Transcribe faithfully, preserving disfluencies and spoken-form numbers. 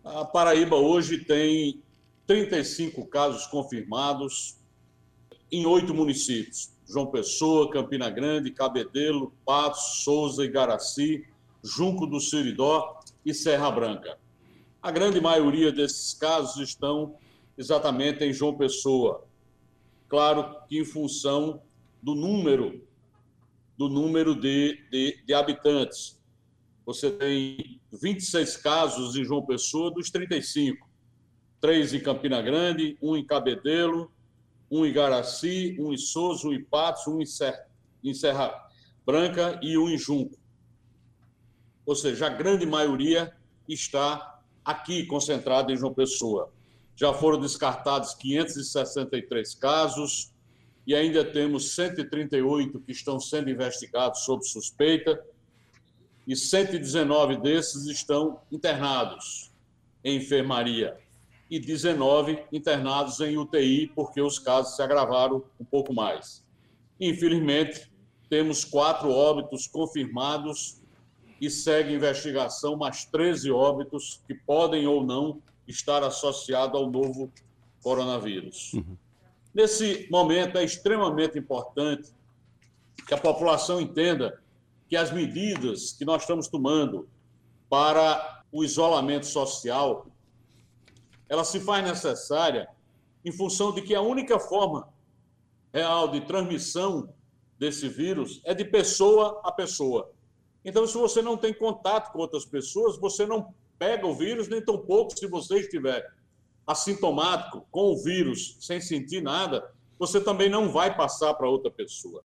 A Paraíba hoje tem trinta e cinco casos confirmados em oito municípios: João Pessoa, Campina Grande, Cabedelo, Patos, Souza, Igaracy, Junco do Seridó e Serra Branca. A grande maioria desses casos estão exatamente em João Pessoa. Claro que em função do número, do número de, de, de habitantes. Você tem vinte e seis casos em João Pessoa dos trinta e cinco. Três em Campina Grande, um em Cabedelo, um em Igaracy, um em Souza, um em Patos, um em Serra, em Serra Branca e um em Junco. Ou seja, a grande maioria está aqui concentrada em João Pessoa. Já foram descartados quinhentos e sessenta e três casos e ainda temos cento e trinta e oito que estão sendo investigados sob suspeita e cento e dezenove desses estão internados em enfermaria e dezenove internados em U T I, porque os casos se agravaram um pouco mais. Infelizmente, temos quatro óbitos confirmados e segue investigação mais treze óbitos que podem ou não estar associados ao novo coronavírus. Uhum. Nesse momento, é extremamente importante que a população entenda que as medidas que nós estamos tomando para o isolamento social, ela se faz necessária em função de que a única forma real de transmissão desse vírus é de pessoa a pessoa. Então, se você não tem contato com outras pessoas, você não pega o vírus, nem tampouco se você estiver assintomático com o vírus, sem sentir nada, você também não vai passar para outra pessoa.